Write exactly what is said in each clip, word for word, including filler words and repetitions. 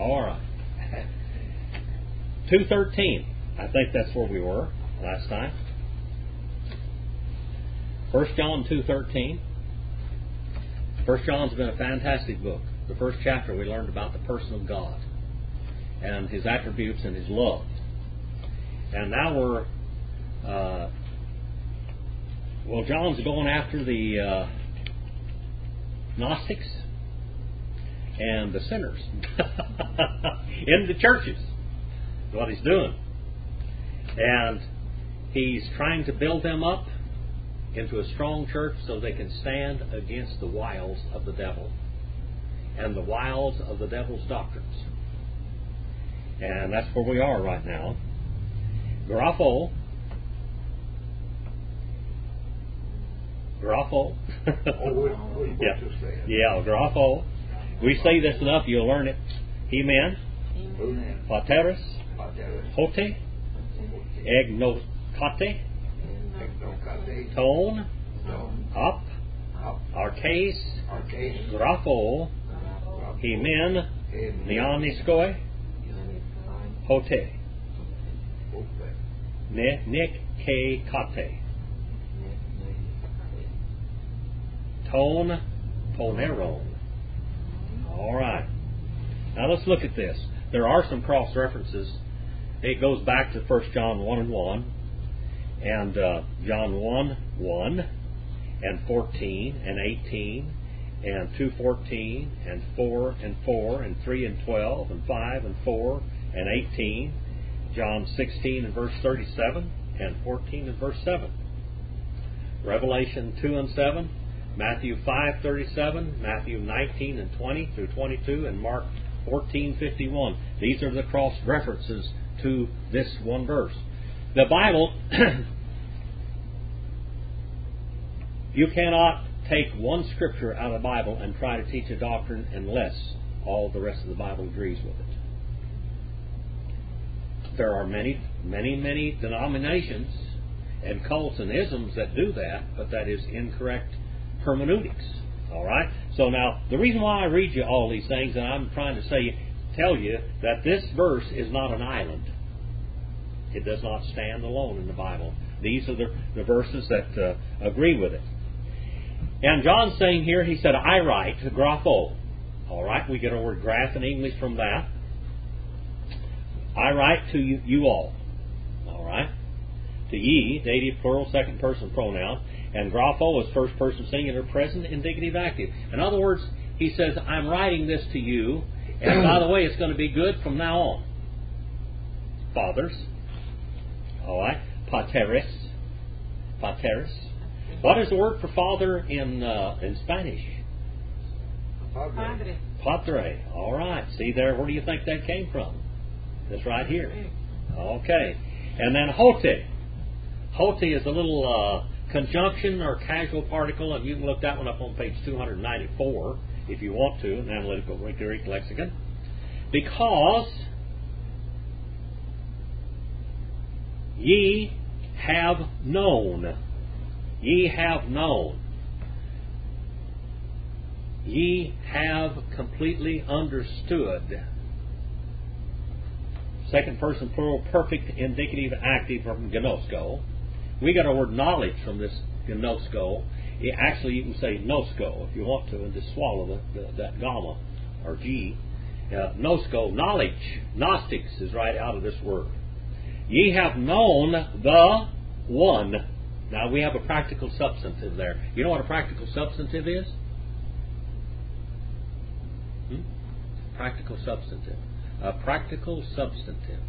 All right. two thirteen. I think that's where we were last time. First John two thirteen. First John's been a fantastic book. The first chapter we learned about the person of God and His attributes and His love. And now we're, uh, well, John's going after the uh, Gnostics and the sinners in the churches. That's what he's doing. And he's trying to build them up into a strong church so they can stand against the wiles of the devil and the wiles of the devil's doctrines. And that's where we are right now. Grapho. Grapho. Oh, what, what, yeah. saying? Yeah, grapho. We say this enough, you'll learn it. Amen. Amen. Pateris. Pateris. Hote. Egnokate. Egnokate. Tone. Tone. Up. Up. Arcase. Arcase. Grapho. Hemen. Neoniskoi. Hote. Ne nik ke kate. Tone. Toneron. All right. Now let's look at this. There are some cross references. It goes back to First John one and one, and uh, John one one, and fourteen and eighteen, and two fourteen, and four and four, and three and twelve, and five and four, and eighteen. John sixteen and verse thirty-seven, and fourteen and verse seven. Revelation two and seven. Matthew five thirty-seven, Matthew nineteen and twenty through twenty-two, and Mark fourteen fifty-one. These are the cross references to this one verse. The Bible, you cannot take one scripture out of the Bible and try to teach a doctrine unless all the rest of the Bible agrees with it. There are many, many, many denominations and cults and isms that do that, but that is incorrect hermeneutics. All right? So now, the reason why I read you all these things, and I'm trying to say, tell you that this verse is not an island. It does not stand alone in the Bible. These are the, the verses that uh, agree with it. And John's saying here, he said, I write, grapho. All right? We get our word graph in English from that. I write to you, you all. All right? To ye, dative, plural, second person pronoun. And grapho is first person singular, present, indicative, active. In other words, he says, I'm writing this to you, and by the way, it's going to be good from now on. Fathers. All right. Pateris. Pateris. What is the word for father in uh, in Spanish? Padre. Padre. All right. See there, where do you think that came from? That's right here. Okay. And then hote. Hote is a little uh, conjunction or casual particle, and you can look that one up on page two ninety-four if you want to, in Analytical Greek Lexicon. Because ye have known. Ye have known. Ye have completely understood. Second person plural, perfect, indicative, active from gnosko. We got our word knowledge from this gnosko. It, actually, you can say nosko if you want to, and just swallow the, the, that gamma or G. Uh, nosko, knowledge. Gnostics is right out of this word. Ye have known the one. Now we have a practical substantive there. You know what a practical substantive is? Hmm? Practical substantive. A practical substantive.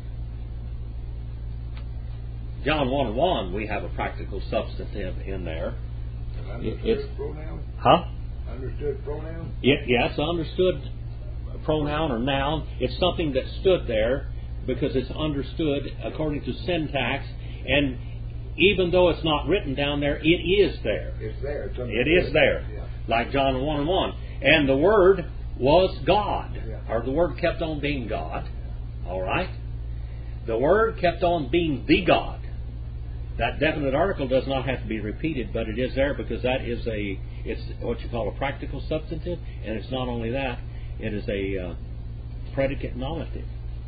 John one and one, we have a practical substantive in there. Understood It's, pronoun? huh? Understood pronoun? Yeah, yeah, it's an understood pronoun or noun. It's something that stood there because it's understood according to syntax, and even though it's not written down there, it is there. It's there. It's It is there. Yeah. Like John one and one. And the Word was God. Yeah. Or the Word kept on being God. All right? The Word kept on being the God. That definite article does not have to be repeated, but it is there because that is a, it's what you call a practical substantive, and it's not only that, it is a, uh, predicate nominative.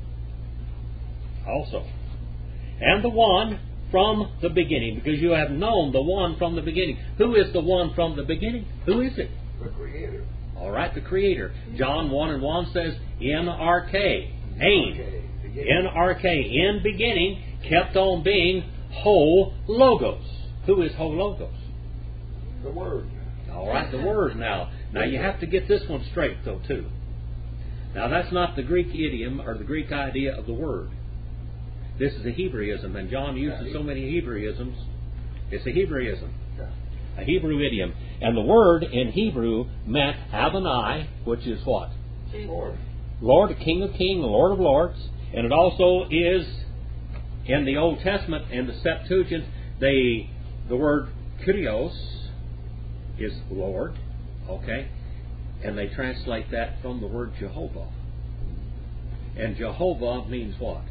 Also. And the one from the beginning, because you have known the one from the beginning. Who is the one from the beginning? Who is it? The Creator. All right, the Creator. John one and one says, N R K. Ain. N R K. In beginning, kept on being Ho Logos. Who is Ho Logos? The Word. All right, the Word now. Now you have to get this one straight, though, too. Now that's not the Greek idiom or the Greek idea of the Word. This is a Hebraism, and John uses so many Hebraisms. It's a Hebraism, a Hebrew idiom. And the word in Hebrew meant Adonai, which is what? Lord. Lord, King of Kings, Lord of Lords. And it also is, in the Old Testament, in the Septuagint, they, the word Kyrios is Lord, okay? And they translate that from the word Jehovah. And Jehovah means what?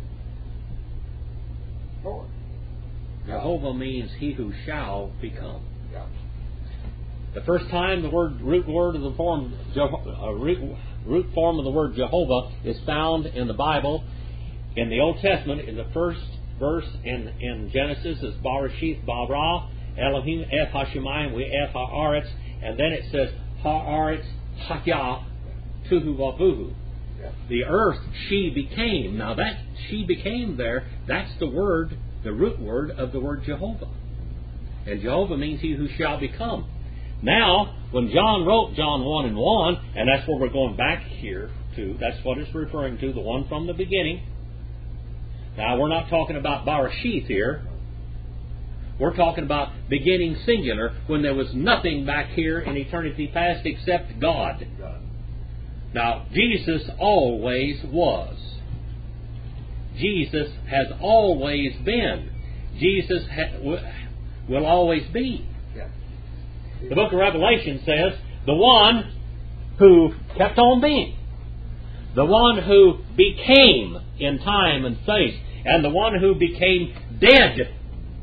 Lord. Jehovah means he who shall become. Yeah. The first time the word root word of the form uh, root, root form of the word Jehovah is found in the Bible in the Old Testament in the first verse in, in Genesis is Barashith Bara Elohim Eth Hashemayim we Eth Haaretz, and then it says Haaretz Haya Tuhu Vavuhu. The earth she became. Now that she became there, that's the word, the root word of the word Jehovah. And Jehovah means he who shall become. Now, when John wrote John one and one, and that's where we're going back here to, that's what it's referring to, the one from the beginning. Now, we're not talking about Barashith here. We're talking about beginning singular, when there was nothing back here in eternity past except God. Now, Jesus always was. Jesus has always been. Jesus ha- w- will always be. Yeah. The book of Revelation says, the one who kept on being, the one who became in time and space, and the one who became dead.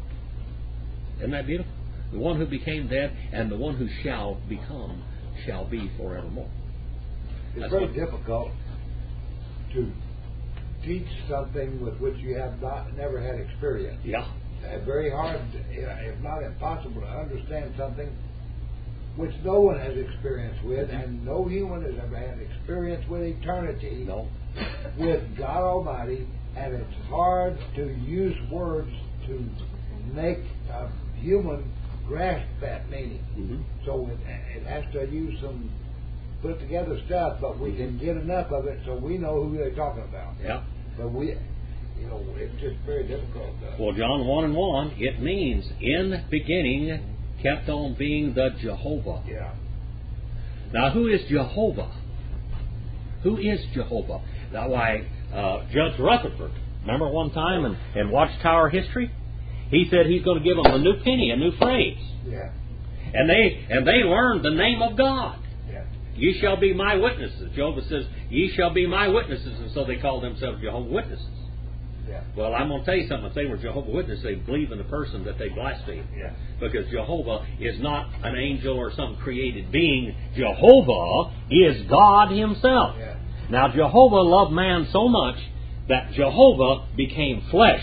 Isn't that beautiful? The one who became dead and the one who shall become shall be forevermore. It's That's very what, difficult to teach something with which you have not never had experience. yeah. It's very hard, if not impossible, to understand something which no one has experience with, and no human has ever had experience with eternity, No. with God Almighty, and it's hard to use words to make a human grasp that meaning. Mm-hmm. So it, it has to use some put together stuff, but we can get enough of it so we know who they're talking about. Yeah. But we, you know, it's just very difficult. Uh, Well, John one and one, it means in beginning kept on being the Jehovah. yeah. Now, who is Jehovah? Who is Jehovah? Now, why, uh, Judge Rutherford, remember one time in, in Watchtower history? He said he's going to give them a new penny, a new phrase. Yeah. And they and they learned the name of God. Yeah. Ye shall be my witnesses. Jehovah says, ye shall be my witnesses. And so they call themselves Jehovah's Witnesses. Yeah. Well, I'm going to tell you something. If they were Jehovah's Witnesses, they believe in the person that they blaspheme. Yeah. Because Jehovah is not an angel or some created being. Jehovah is God Himself. Yeah. Now, Jehovah loved man so much that Jehovah became flesh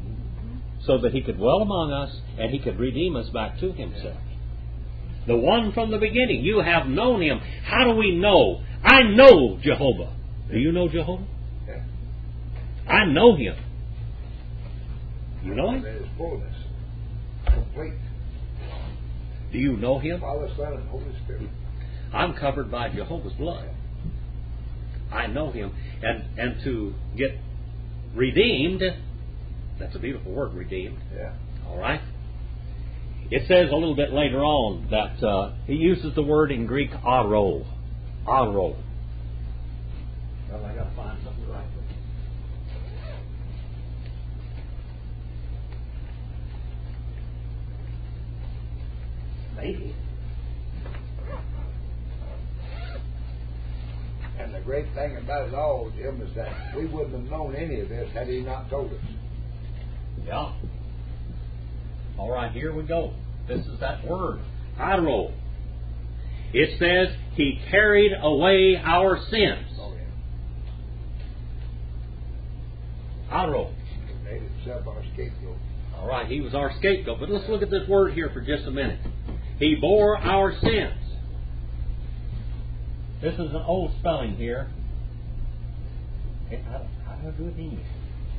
so that He could dwell among us and He could redeem us back to Himself. The one from the beginning. You have known Him. How do we know? I know Jehovah. Do you know Jehovah? Yeah. I know Him. You know Him? In His fullness. Complete. Do you know Him? Father, Son, and Holy Spirit. I'm covered by Jehovah's blood. I know Him. And and to get redeemed, that's a beautiful word, redeemed. Yeah. All right? It says a little bit later on that uh, he uses the word in Greek aro. Aro. Well, I got to find something to write with. Maybe. And the great thing about it all, Jim, is that we wouldn't have known any of this had He not told us. Yeah. All right, here we go. This is that word, aro. It says He carried away our sins. Oh, yeah. Aro. He made himself our scapegoat. All right, he was our scapegoat. But let's look at this word here for just a minute. He bore our sins. This is an old spelling here. How, how do I do it in English?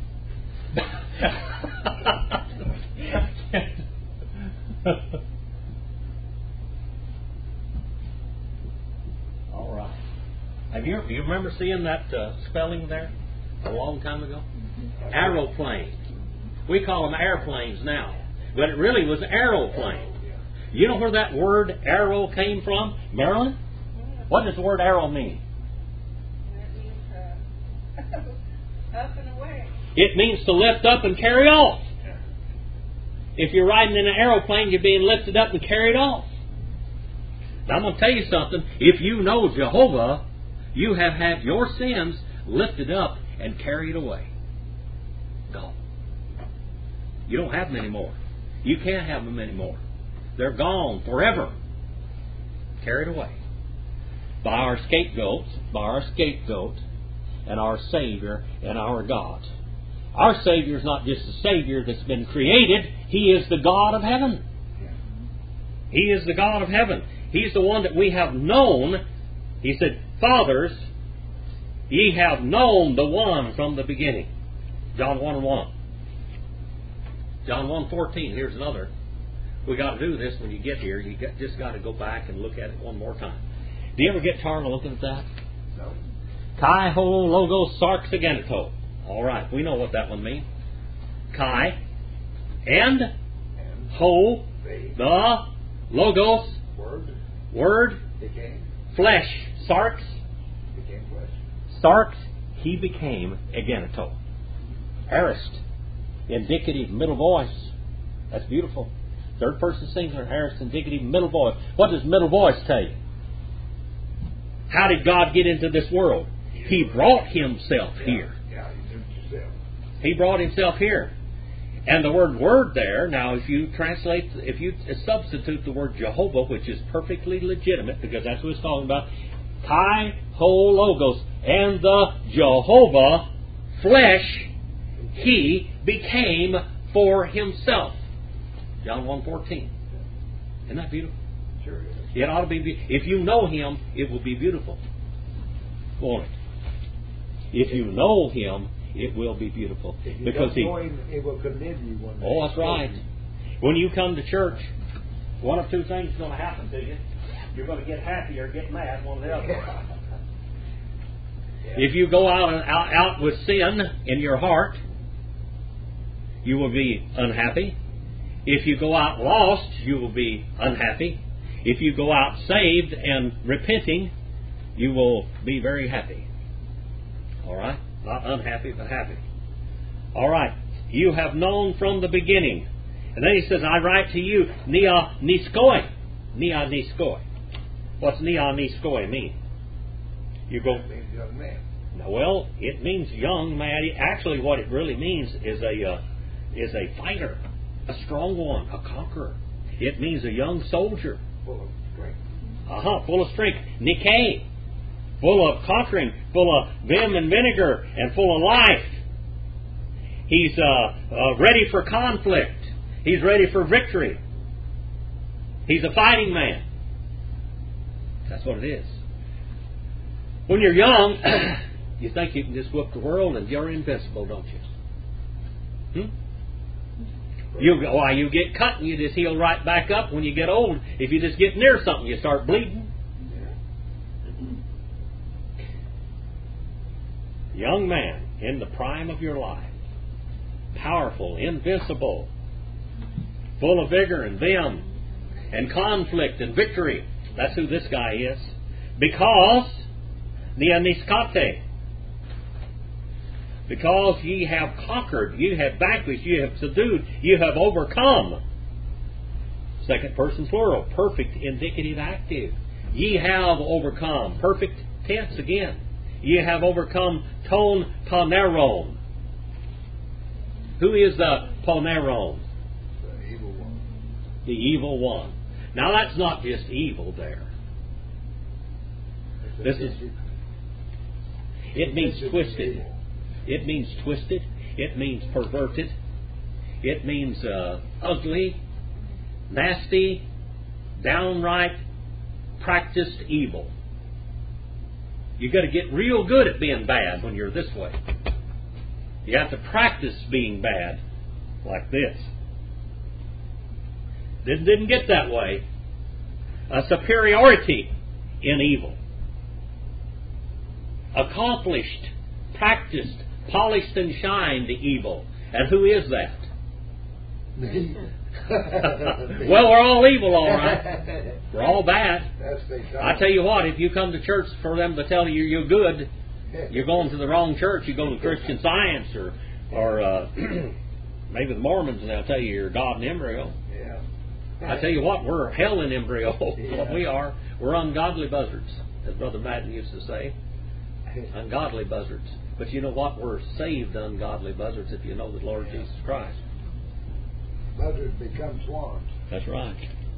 All right. Have you you remember seeing that uh, spelling there a long time ago? Aeroplane. We call them airplanes now, but it really was aeroplane. You know where that word arrow came from, Marilyn? What does the word arrow mean? Up and away. It means to lift up and carry off. If you're riding in an aeroplane, you're being lifted up and carried off. Now, I'm going to tell you something. If you know Jehovah, you have had your sins lifted up and carried away. Gone. You don't have them anymore. You can't have them anymore. They're gone forever. Carried away. By our scapegoats, by our scapegoat, and our Savior and our God. Our Savior is not just a Savior that's been created. He is the God of heaven. He is the God of heaven. He's the one that we have known. He said, Fathers, ye have known the one from the beginning. John one and one. John one fourteen. Here's another. We got to do this when you get here. You got, just got to go back and look at it one more time. Do you ever get tired of looking at that? No. Kai ho logos sarx ageneto. All right, we know what that one means. Kai and, And ho, they, the logos, word, word, became, flesh, sarx, became flesh. sarx, he became ageneto. Aorist, indicative middle voice. That's beautiful. Third person singular, aorist, indicative middle voice. What does middle voice tell you? How did God get into this world? He brought himself Yeah, here. Yeah, you did it yourself. He brought himself here. And the word word there, now if you translate, if you substitute the word Jehovah, which is perfectly legitimate, because that's what it's talking about, Kai ho logos, and the Jehovah flesh, he became for himself. John one fourteen. Isn't that beautiful? Sure is. It ought to be, be- if you know him, it will be beautiful. Won't it? If you know him, it will be beautiful. If you Because don't he, know him, it will condemn you one day. oh, that's right. When you come to church, one of two things is going to happen to you. You're going to get happy or get mad, one or the other. Yeah. If you go out and out, out with sin in your heart, you will be unhappy. If you go out lost, you will be unhappy. If you go out saved and repenting, you will be very happy. All right? Not unhappy, but happy. All right. You have known from the beginning. And then he says, I write to you, Nia Niskoi. Nia Niskoi. What's Nia Niskoi mean? You go, That means young man. well, it means young man. Actually, what it really means is a uh, is a fighter, a strong one, a conqueror. It means a young soldier. Full of strength. Uh-huh, full of strength. Nikkei. Full of conquering, full of vim and vinegar, and full of life. He's uh, uh, ready for conflict. He's ready for victory. He's a fighting man. That's what it is. When you're young, you think you can just whoop the world and you're invincible, don't you? Hmm? You, why, you get cut and you just heal right back up. When you get old, if you just get near something, you start bleeding. Young man in the prime of your life, powerful, invincible, full of vigor and vim and conflict and victory. That's who this guy is. Because Nianiskate. Because ye have conquered, you have vanquished, you have subdued, you have overcome. Second person plural, perfect indicative active. Ye have overcome. Perfect tense again. Ye have overcome ton poneron. Who is the poneron? The evil one. The evil one. Now that's not just evil there. It's a This is, vicious- it means vicious twisted. evil. It means twisted. It means perverted. It means uh, ugly, nasty, downright practiced evil. You've got to get real good at being bad when you're this way. You have to practice being bad like this. Didn't, didn't get that way. A superiority in evil. Accomplished, practiced, polished and shined evil. And who is that? Well, we're all evil, all right. We're all bad. I tell you what, if you come to church for them to tell you you're good, you're going to the wrong church. You go to Christian Science or, or uh, maybe the Mormons, and they'll tell you you're God in embryo. Yeah. I tell you what, we're hell in embryo. Yeah. What we are, we're ungodly buzzards, as Brother Madden used to say. Ungodly buzzards. But you know what? We're saved ungodly buzzards if you know the Lord Jesus Christ. Buzzards become swans. That's right.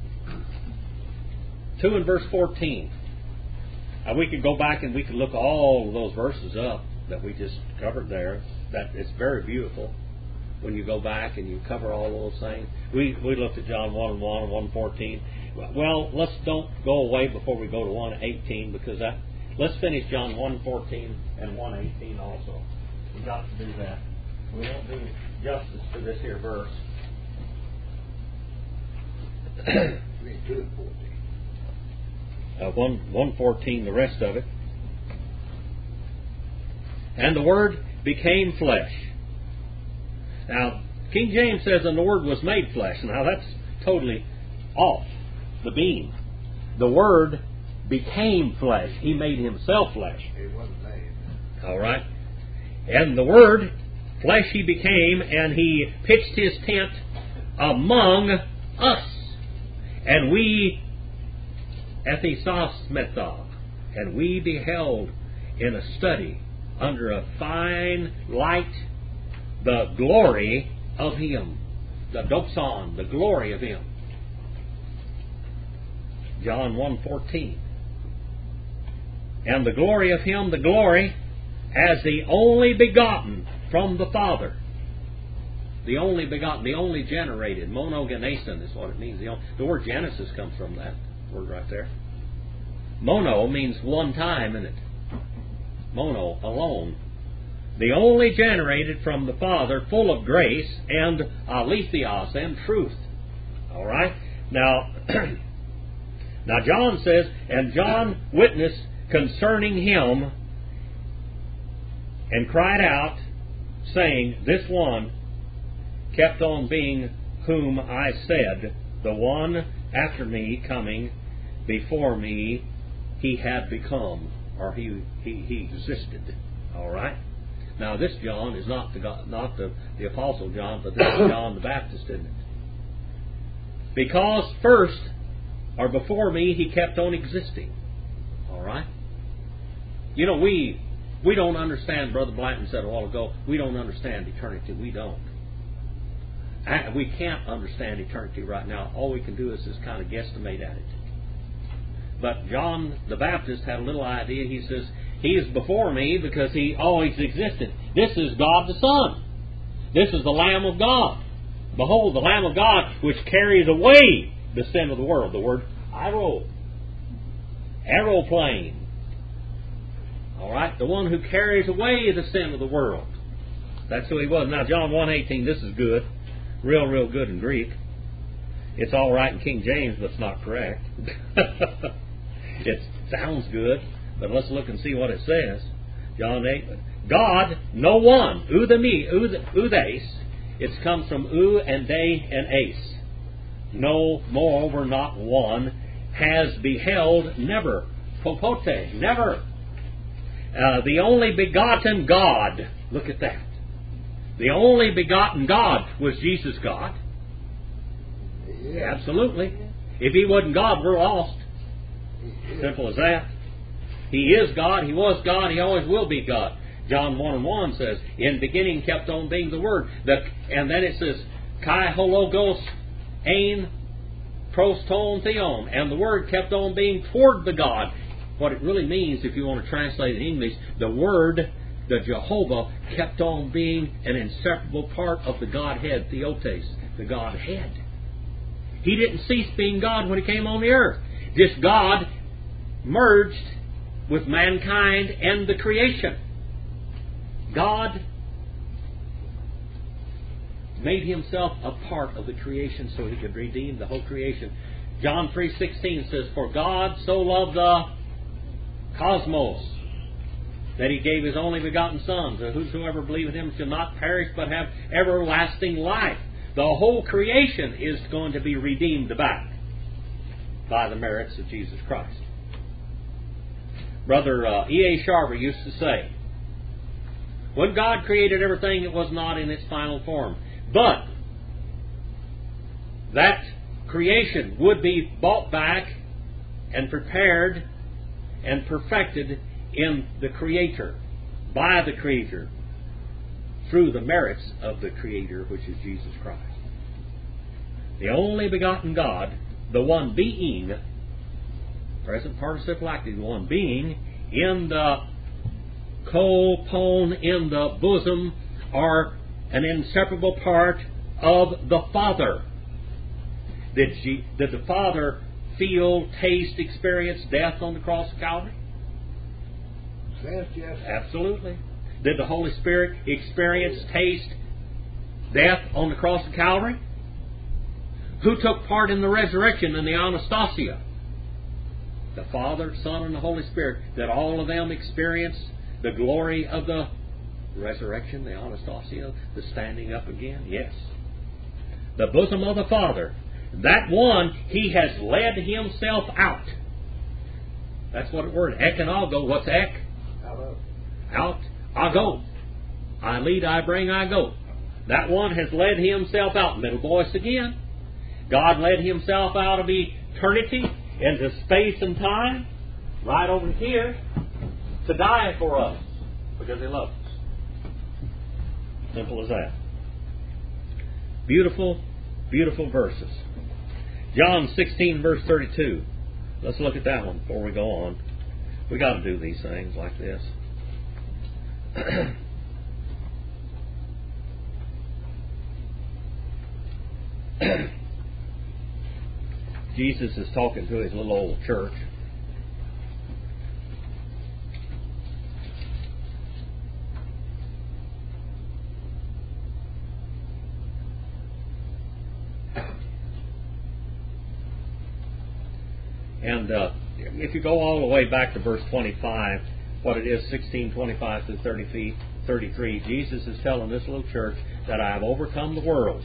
two and verse fourteen. Now we could go back and we could look all of those verses up that we just covered there. That it's very beautiful when you go back and you cover all those things. We we looked at John one and one and one fourteen. Well, let's don't go away before we go to one eighteen, because that. Let's finish John one fourteen and one eighteen also. We've got to do that. We won't do justice to this here verse. two and fourteen. Uh, one, one fourteen, the rest of it. And the Word became flesh. Now, King James says, and the Word was made flesh. Now, that's totally off the beam. The Word became flesh. He made himself flesh. It wasn't made. All right. And the Word, flesh he became, and he pitched his tent among us. And we, ethysosmetha, and we beheld in a study under a fine light the glory of him. The doxon, the glory of him. John one fourteen. And the glory of him, the glory as the only begotten from the Father. The only begotten, the only generated. Monogenesis is what it means. The, only, the word Genesis comes from that word right there. Mono means one time in it. Mono, alone. The only generated from the Father, full of grace and aletheos, and truth. All right? Now, now John says, and John witnessed concerning him, and cried out, saying, this one kept on being whom I said, the one after me coming before me, he had become, or he he, he existed. All right. Now this John is not the not the, the Apostle John, but this is John the Baptist, isn't it? Because first, or before me, he kept on existing. All right. You know, we we don't understand. Brother Blanton said a while ago, we don't understand eternity. We don't. We can't understand eternity right now. All we can do is just kind of guesstimate at it. But John the Baptist had a little idea. He says, he is before me because he always existed. This is God the Son. This is the Lamb of God. Behold, the Lamb of God which carries away the sin of the world. The word aero. Aeroplane. All right? The one who carries away the sin of the world. That's who he was. Now, John one eighteen, this is good. Real, real good in Greek. It's all right in King James, but it's not correct. It sounds good, but let's look and see what it says. John eight. God, no one. Udami, udes. It comes from u and de and ace. No, moreover, not one. Has beheld, never. Popote, never. Uh, the only begotten God. Look at that. The only begotten God. Was Jesus God? Yeah. Absolutely. If he wasn't God, we're lost. Simple as that. He is God. He was God. He always will be God. John one and one says, in beginning kept on being the Word. The, and then it says, Kai hologos ein proston theon. And the Word kept on being toward the God. What it really means, if you want to translate it in English, the Word, the Jehovah kept on being an inseparable part of the Godhead, Theotes, the Godhead. He didn't cease being God when He came on the earth. This God merged with mankind and the creation. God made Himself a part of the creation so He could redeem the whole creation. John three sixteen says, "For God so loved the cosmos that He gave His only begotten Son, that whosoever believeth Him shall not perish but have everlasting life." The whole creation is going to be redeemed back by the merits of Jesus Christ. Brother uh, E A Sharver used to say, when God created everything, it was not in its final form. But that creation would be bought back and prepared and perfected in the Creator, by the Creator, through the merits of the Creator, which is Jesus Christ. The only begotten God, the one being, present participle active, the one being, in the kolpon, in the bosom, are an inseparable part of the Father. Did, she, did the Father feel, taste, experience death on the cross of Calvary? Yes, yes. Absolutely. Did the Holy Spirit experience, taste death on the cross of Calvary? Who took part in the resurrection and the Anastasia? The Father, Son, and the Holy Spirit. Did all of them experience the glory of the resurrection, the Anastasia, the standing up again? Yes. The bosom of the Father. That one, He has led Himself out. That's what the word ek and I'll go. What's ek? Out. Out. I go. I lead, I bring, I go. That one has led Himself out. Middle voice again. God led Himself out of eternity into space and time, right over here, to die for us, because He loves us. Simple as that. Beautiful, beautiful verses. John sixteen, verse thirty-two. Let's look at that one before we go on. We got to do these things like this. Jesus is talking to His little old church. And uh, if you go all the way back to verse twenty-five, what it is, sixteen twenty-five through thirty-three, Jesus is telling this little church that I have overcome the world.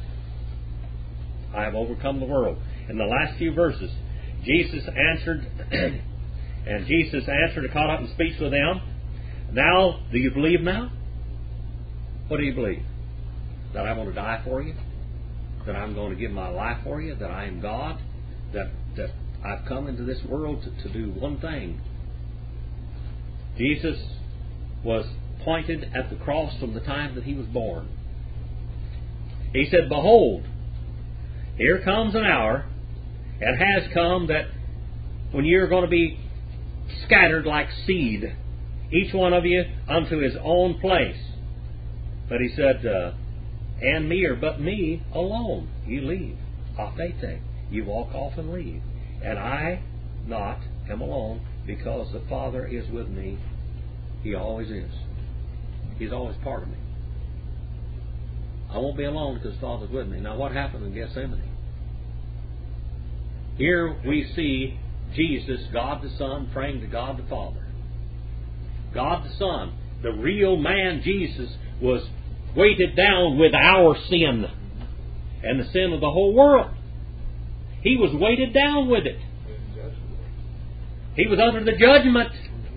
I have overcome the world. In the last few verses, Jesus answered, and Jesus answered and caught up in speech with them. Now, do you believe now? What do you believe? That I'm going to die for you? That I'm going to give my life for you? That I am God? That, that I've come into this world to, to do one thing. Jesus was pointed at the cross from the time that He was born. He said, behold, here comes an hour, and has come, that when you're going to be scattered like seed, each one of you unto his own place. But He said, uh, and me, or but me alone, you leave. Apete, you walk off and leave. And I not am alone, because the Father is with me. He always is. He's always part of me. I won't be alone because the Father's with me. Now what happened in Gethsemane? Here we see Jesus, God the Son, praying to God the Father. God the Son, the real man Jesus, was weighted down with our sin and the sin of the whole world. He was weighted down with it. He was under the judgment.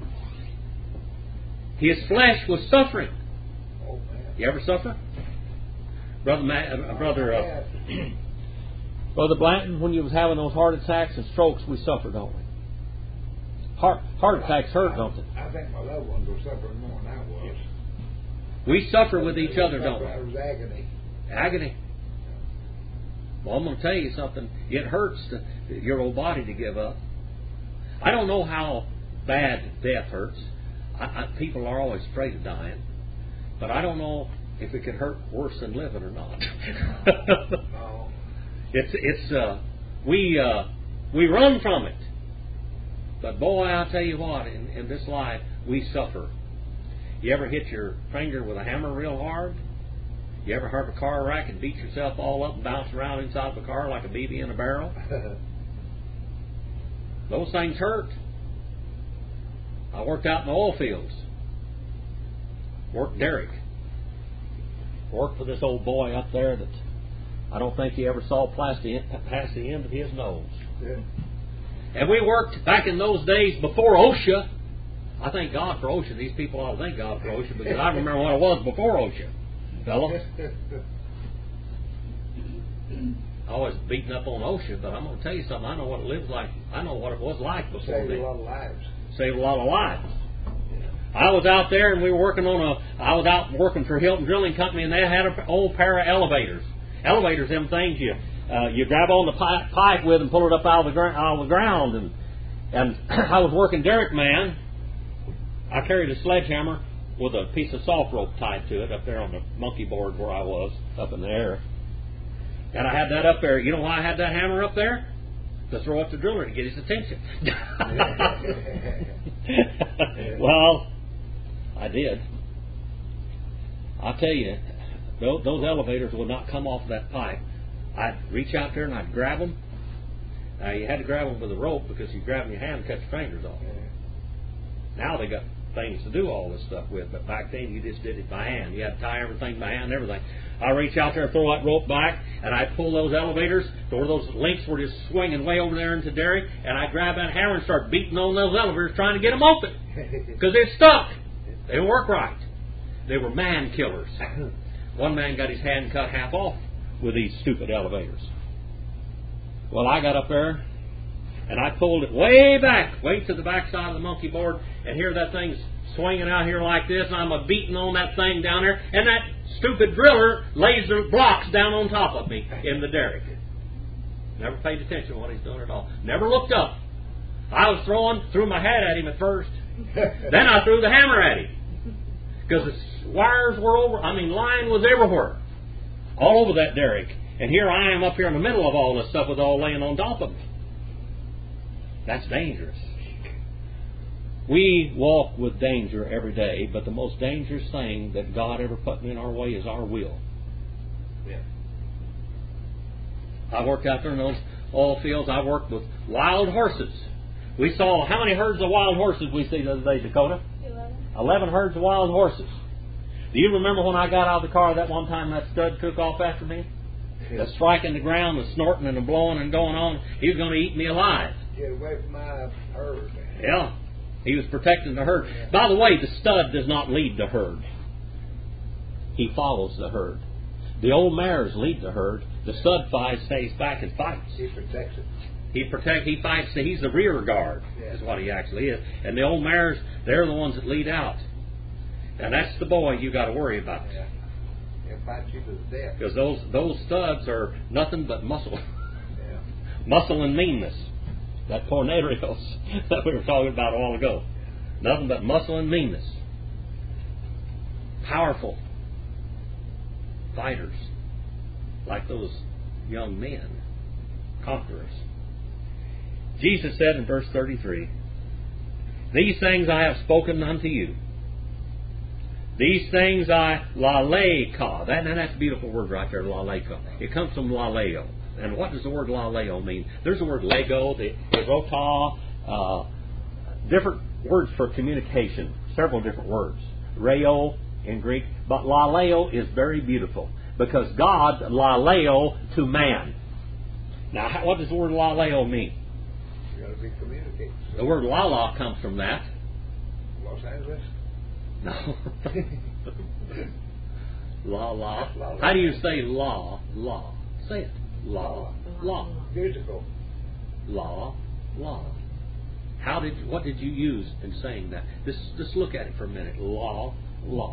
His flesh was suffering. You ever suffer? Brother, Ma- uh, brother, uh, Brother Blanton, when you was having those heart attacks and strokes, we suffered, don't we? Heart, heart attacks hurt, don't they? I think my loved ones were suffering more than I was. We suffer with each other, don't we? It was agony. Agony. Well, I'm going to tell you something. It hurts to, your old body to give up. I don't know how bad death hurts. I, I, people are always afraid of dying, but I don't know if it could hurt worse than living or not. No. It's it's uh, we uh, we run from it, but boy, I'll tell you what, in, in this life we suffer. You ever hit your finger with a hammer real hard? You ever have a car wreck and beat yourself all up and bounce around inside the car like a B B in a barrel? Those things hurt. I worked out in the oil fields. Worked Derrick. Worked for this old boy up there that I don't think he ever saw past the, past the end of his nose. Yeah. And we worked back in those days before OSHA. I thank God for OSHA. These people ought to thank God for OSHA because I remember what it was before OSHA, fellas. I was beating up on OSHA, but I'm going to tell you something. I know what it lives like. I know what it was like before Saved then. a lot of lives. Saved a lot of lives. I was out there and we were working on a. I was out working for Hilton Drilling Company, and they had an old pair of elevators. Elevators, them things you uh, you grab on the pipe, pipe with and pull it up out of the, gr- out of the ground. And and I was working Derrick Man. I carried a sledgehammer with a piece of soft rope tied to it up there on the monkey board where I was up in the air. And I had that up there. You know why I had that hammer up there? To throw at the driller to get his attention. Well, I did. I'll tell you, those, those elevators would not come off that pipe. I'd reach out there and I'd grab them. Now, you had to grab them with a rope because you grab them in your hand and cut your fingers off. Now they got things to do all this stuff with, but back then you just did it by hand. You had to tie everything by hand and everything. I reach out there and throw that rope back, and I pull those elevators to where those links were just swinging way over there into Derrick, and I grab that hammer and start beating on those elevators trying to get them open because they're stuck. They don't work right. They were man killers. One man got his hand cut half off with these stupid elevators. Well, I got up there, and I pulled it way back, way to the back side of the monkey board, and here that thing's swinging out here like this, and I'm a beating on that thing down there, and that stupid driller lays the blocks down on top of me in the Derrick. Never paid attention to what he's doing at all. Never looked up. I was throwing, threw my hat at him at first. Then I threw the hammer at him. Because the wires were over, I mean, line was everywhere. All over that Derrick. And here I am up here in the middle of all this stuff with all laying on top of me. That's dangerous. We walk with danger every day, but the most dangerous thing that God ever put in our way is our will. Yeah. I worked out there in those oil fields. I worked with wild horses. We saw, how many herds of wild horses we see the other day, Dakota? Eleven. Eleven herds of wild horses. Do you remember when I got out of the car that one time that stud took off after me? Yeah. The striking the ground, the snorting and the blowing and going on. He was going to eat me alive. Get away from my herd. Yeah. He was protecting the herd. Yeah. By the way, the stud does not lead the herd. He follows the herd. The old mares lead the herd. The stud five stays back and fights. He protects it. He protect. He fights. He's the rear guard. Yeah. Is what he actually is. And the old mares, they're the ones that lead out. And that's the boy you got to worry about. Yeah. He'll fight you to the death. Because those those studs are nothing but muscle, Yeah. muscle and meanness. That tornadoes that we were talking about a while ago. Nothing but muscle and meanness. Powerful fighters, like those young men, conquerors. Jesus said in verse thirty-three, "These things I have spoken unto you. These things I laleka." That, and that's a beautiful word right there, laleka. It comes from laleo. And what does the word laleo mean? There's the word lego, the erota, uh, different words for communication, several different words. Reo in Greek, but laleo is very beautiful because God laleo to man. Now, what does the word laleo mean? You got to be communicating. The word lala comes from that. Los Angeles. No. La la. How do you say la la? Say it. La la. Musical. La la. How did what did you use in saying that? Just just look at it for a minute. La la.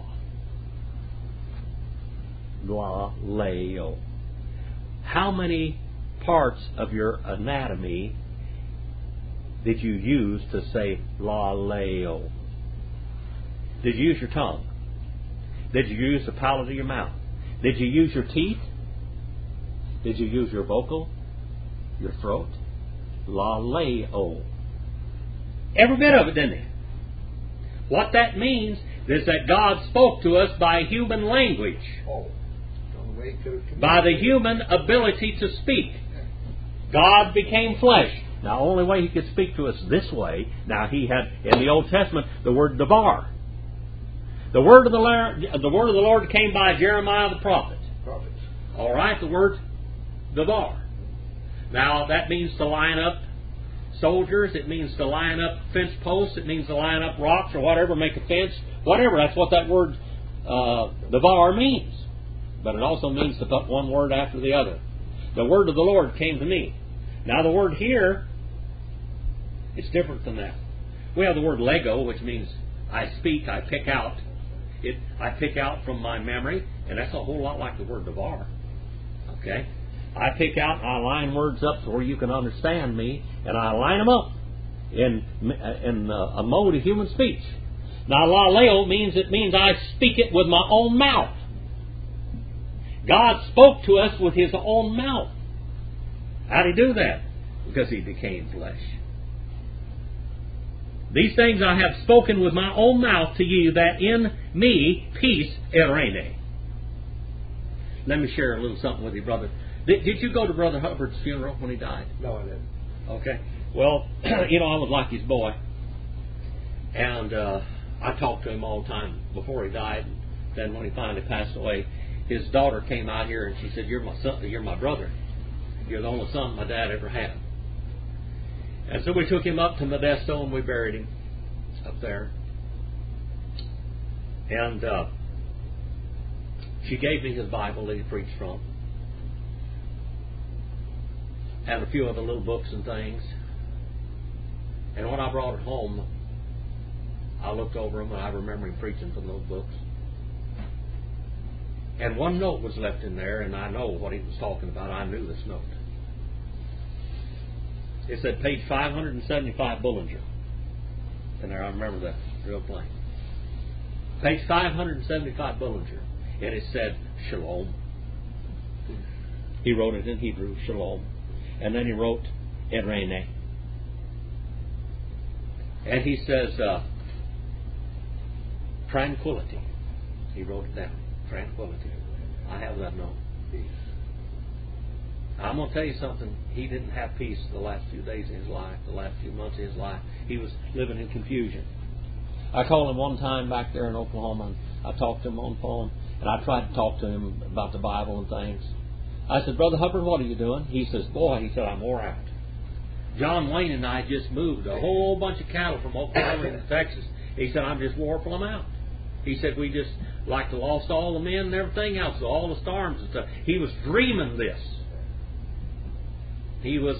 La leo. How many parts of your anatomy did you use to say la leo? Did you use your tongue? Did you use the palate of your mouth? Did you use your teeth? Did you use your vocal? Your throat? Laleo. Every bit of it, didn't he? What that means is that God spoke to us by human language. Oh. By the human ability to speak. God became flesh. Now, the only way He could speak to us this way, now He had, in the Old Testament, the word devar. The word of the Lord, the word of the Lord came by Jeremiah the prophet. Prophets. All right, the word devar. Now, that means to line up soldiers. It means to line up fence posts. It means to line up rocks or whatever, make a fence. Whatever, that's what that word uh, devar means. But it also means to put one word after the other. The word of the Lord came to me. Now, the word here is different than that. We have the word lego, which means I speak, I pick out. It, I pick out from my memory, and that's a whole lot like the word devar. Okay? I pick out, I line words up to where you can understand me, and I line them up in, in a mode of human speech. Now, laleo means, it means I speak it with my own mouth. God spoke to us with His own mouth. How did He do that? Because He became flesh. These things I have spoken with my own mouth to you, that in me peace ereine. Let me share a little something with you, brother. Did, did you go to Brother Hubbard's funeral when he died? No, I didn't. Okay. Well, you know, I was like his boy. And uh, I talked to him all the time before he died. Then when he finally passed away, his daughter came out here and she said, "You're my son. You're my brother. You're the only son my dad ever had." And so we took him up to Modesto and we buried him up there. And uh, she gave me his Bible that he preached from, and a few other little books and things. And when I brought it home, I looked over them and I remember him preaching from those books. And one note was left in there, and I know what he was talking about. I knew this note. It said page five hundred seventy-five Bullinger. And there, I remember that real plain. Page five hundred seventy-five Bullinger. And it said, Shalom. He wrote it in Hebrew, Shalom. And then he wrote, Ereine. And he says, uh, tranquility. He wrote it down. Tranquility. I have that note. Peace. I'm going to tell you something. He didn't have peace the last few days of his life, the last few months of his life. He was living in confusion. I called him one time back there in Oklahoma, and I talked to him on the phone, and I tried to talk to him about the Bible and things. I said, "Brother Hubbard, what are you doing?" He says, "Boy," he said, "I'm wore out. John Wayne and I just moved a whole bunch of cattle from Oklahoma into Texas." He said, "I'm just wore plumb out." He said, "We just like to lost all the men and everything else, all the storms and stuff." He was dreaming this. He was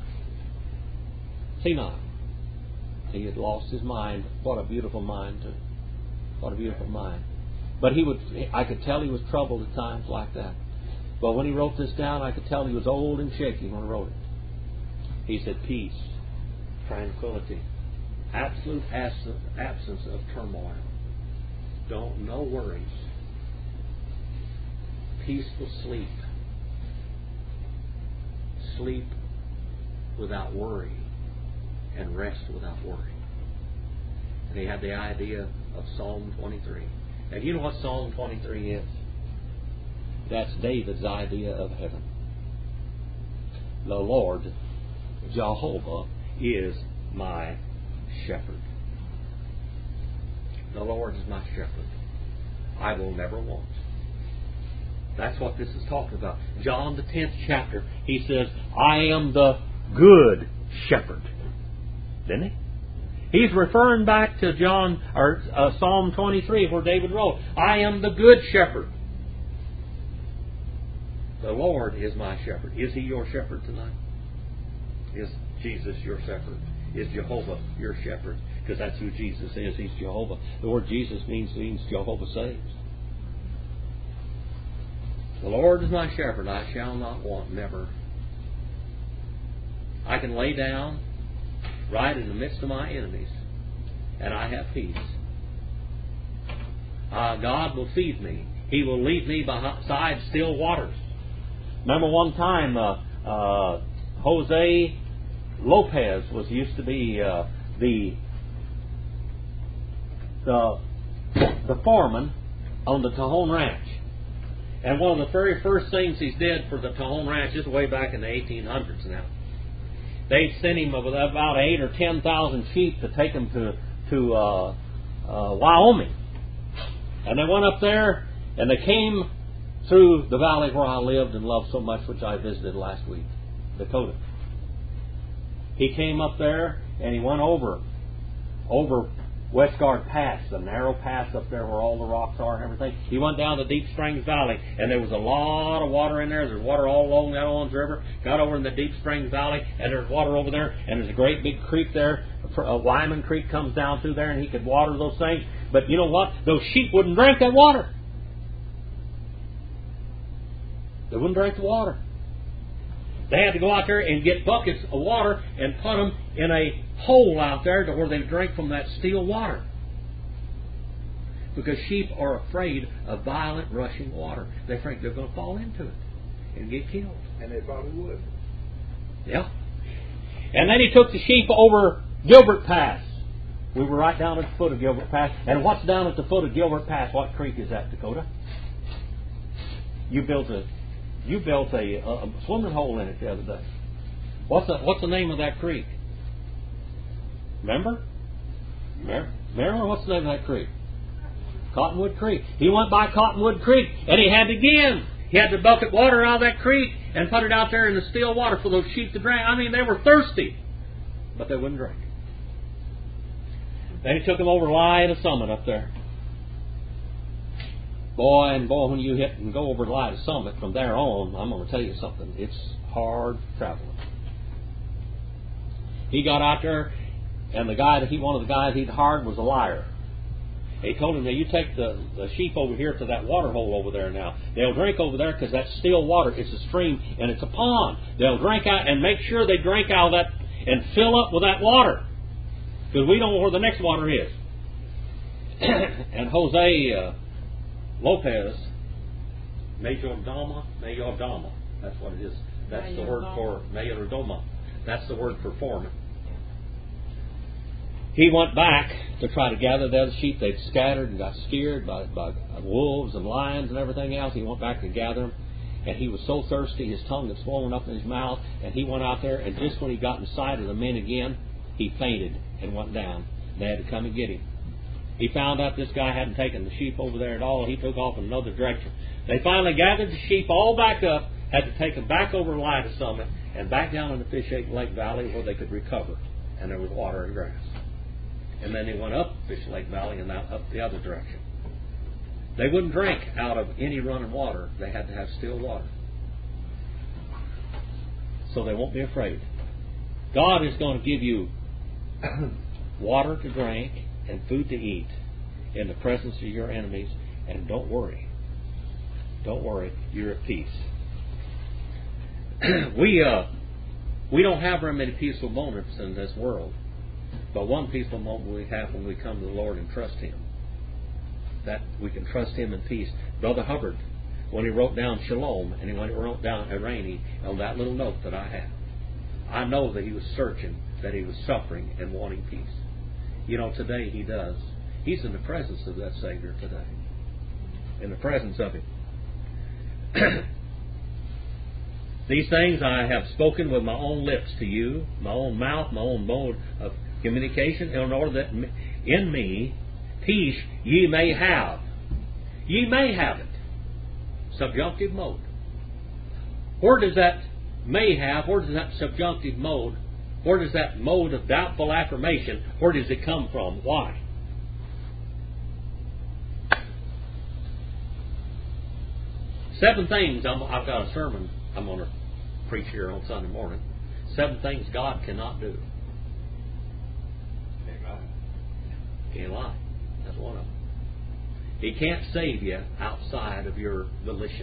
senile. He had lost his mind. What a beautiful mind, too. What a beautiful mind. But he would, I could tell he was troubled at times like that. But when he wrote this down, I could tell he was old and shaky when he wrote it. He said, peace, tranquility, absolute absence of turmoil. Don't, no worries. Peaceful sleep. Sleep without worry, and rest without worry. And he had the idea of Psalm twenty-three. And you know what Psalm twenty-three is? That's David's idea of heaven. The Lord, Jehovah, is my shepherd. The Lord is my shepherd. I will never want. That's what this is talking about. John, the tenth chapter, he says, I am the good shepherd. Didn't he? He's referring back to John or uh, Psalm twenty-three, where David wrote, I am the good shepherd. The Lord is my shepherd. Is He your shepherd tonight? Is Jesus your shepherd? Is Jehovah your shepherd? Because that's who Jesus is. He's Jehovah. The word Jesus means means Jehovah saves. The Lord is my shepherd, I shall not want, never. I can lay down right in the midst of my enemies, and I have peace. uh, God will feed me. He will lead me beside still waters. Remember one time, uh, uh, Jose Lopez was used to be uh, the the the foreman on the Tejon Ranch. And one of the very first things he did for the Tejon Ranch, this is way back in the eighteen hundreds now, they sent him with about eight or ten thousand sheep to take him to to uh, uh, Wyoming. And they went up there, and they came through the valley where I lived and loved so much, which I visited last week, Dakota. He came up there, and he went over over Westgard Pass, the narrow pass up there where all the rocks are and everything. He went down the Deep Springs Valley, and there was a lot of water in there. There's water all along that Owens River. Got over in the Deep Springs Valley, and there's water over there, and there's a great big creek there. Uh, Wyman Creek comes down through there, and he could water those things. But you know what? Those sheep wouldn't drink that water. They wouldn't drink the water. They had to go out there and get buckets of water and put them in a hole out there to where they drink from that still water. Because sheep are afraid of violent rushing water. They think they're going to fall into it and get killed. And they probably would. Yeah. And then he took the sheep over Gilbert Pass. We were right down at the foot of Gilbert Pass. And what's down at the foot of Gilbert Pass? What creek is that, Dakota? You built a you built a, a swimming hole in it the other day. What's the what's the name of that creek? Remember? Marilyn, what's the name of that creek? Cottonwood Creek. He went by Cottonwood Creek, and he had to again. He had to bucket water out of that creek and put it out there in the still water for those sheep to drink. I mean, they were thirsty, but they wouldn't drink. Then he took them over Lida Summit up there. Boy, and boy, when you hit and go over Lida Summit from there on, I'm going to tell you something. It's hard traveling. He got out there, and the guy that he, one of the guys he'd hired was a liar. He told him, now you take the, the sheep over here to that water hole over there now. They'll drink over there because that's still water. It's a stream and it's a pond. They'll drink out and make sure they drink out of that and fill up with that water. Because we don't know where the next water is. And Jose uh, Lopez, Mayordoma, Mayordoma, that's what it is. That's the word for Mayordoma. That's the word for foreman. He went back to try to gather the other sheep. They'd scattered and got scared by, by wolves and lions and everything else. He went back to gather them. And he was so thirsty, his tongue had swollen up in his mouth. And he went out there, and just when he got in sight of the men again, he fainted and went down. They had to come and get him. He found out this guy hadn't taken the sheep over there at all. He took off in another direction. They finally gathered the sheep all back up, had to take them back over Lida Summit and back down in the Fish Lake Valley where they could recover. And there was water and grass. And then they went up Fish Lake Valley and out up the other direction. They wouldn't drink out of any running water. They had to have still water. So they won't be afraid. God is going to give you water to drink and food to eat in the presence of your enemies. And don't worry. Don't worry. You're at peace. we uh, we don't have very many peaceful moments in this world. But one peaceful moment we have when we come to the Lord and trust Him. That we can trust Him in peace. Brother Hubbard, when he wrote down Shalom, and when he wrote down Irene on that little note that I have, I know that he was searching, that he was suffering and wanting peace. You know, today he does. He's in the presence of that Savior today. In the presence of Him. These things I have spoken with my own lips to you, my own mouth, my own mode of communication, in order that in me peace ye may have. Ye may have it. Subjunctive mode. Where does that may have, where does that subjunctive mode, where does that mode of doubtful affirmation, where does it come from? Why? Seven things, I'm, I've got a sermon I'm going to preach here on Sunday morning. Seven things God cannot do. Can't lie. That's one of them. He can't save you outside of your volition.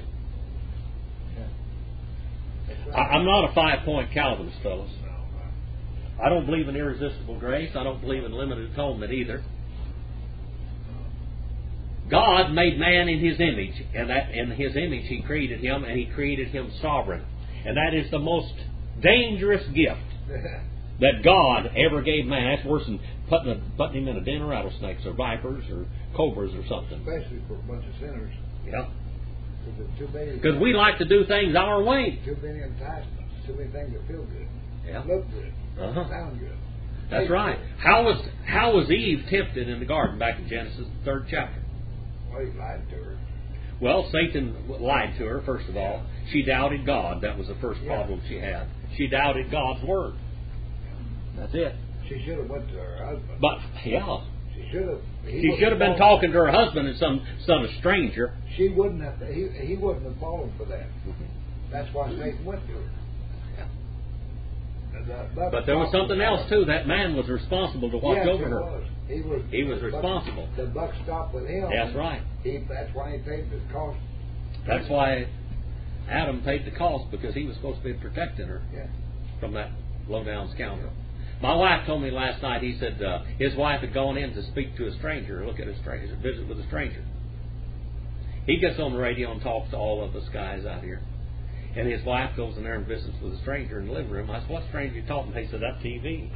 I, I'm not a five-point Calvinist, fellas. I don't believe in irresistible grace. I don't believe in limited atonement either. God made man in His image, and that in His image He created him, and He created him sovereign. And that is the most dangerous gift that God ever gave man. That's worse than putting, a, putting him in a den of rattlesnakes or vipers or cobras or something. Especially for a bunch of sinners. Yeah. Because Because we like to do things our way. Too many enticements. Too many things that feel good. Yeah. Look good. Uh-huh. Sound good. That's Taste right. good. How was how was Eve tempted in the garden back in Genesis, the third chapter? Well, he lied to her. Well, Satan lied to her, first of all. She doubted God. That was the first Yeah. problem she had. She doubted God's Word. That's it. She should have went to her husband. But, yeah. She should have. She should have been talking to her husband and some, some stranger. She wouldn't have. He, he wouldn't have fallen for that. That's why Satan went to her. Yeah. And, uh, but, But there was something else, too. That man was responsible to watch yes, over he her. Was. He was. He was the buck- responsible. The buck stopped with him. That's right. He, that's why he paid the cost. That's why Adam paid the cost, because he was supposed to be protecting her Yeah. from that low-down scoundrel. My wife told me last night, he said uh, his wife had gone in to speak to a stranger, look at a stranger, visit with a stranger. He gets on the radio and talks to all of us guys out here. And his wife goes in there and visits with a stranger in the living room. I said, what stranger are you talking to? He said, that T V.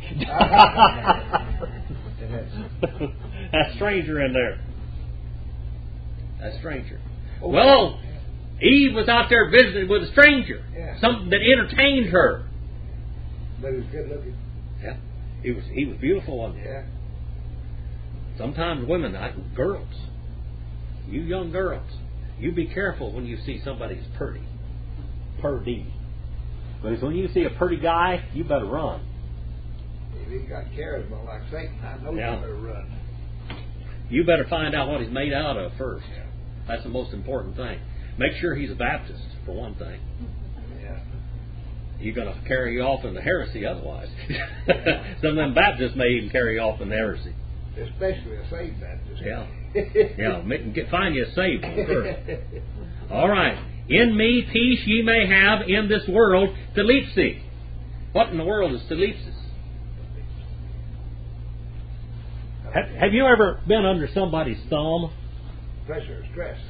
That stranger in there. That stranger. Oh, Well, Eve was out there visiting with a stranger. Yeah. Something that entertained her. But he was good looking. Yeah. He was he was beautiful, wasn't he? Yeah. Sometimes women, I, girls, you young girls, you be careful when you see somebody who's pretty. Purdy. But when you see a pretty guy, you better run. If he got charisma like Satan, I know Yeah. you better run. You better find out what he's made out of first. Yeah. That's the most important thing. Make sure he's a Baptist, for one thing. Yeah. You're going to carry you off into heresy otherwise. Some of them Baptists may even carry you off into heresy. Especially a saved Baptist. Yeah. Yeah, make, get, find you a saved one first. All right. In me peace ye may have, in this world thelipsi. What in the world is thelipsis? Have, have you ever been under somebody's thumb? Pressure, stress.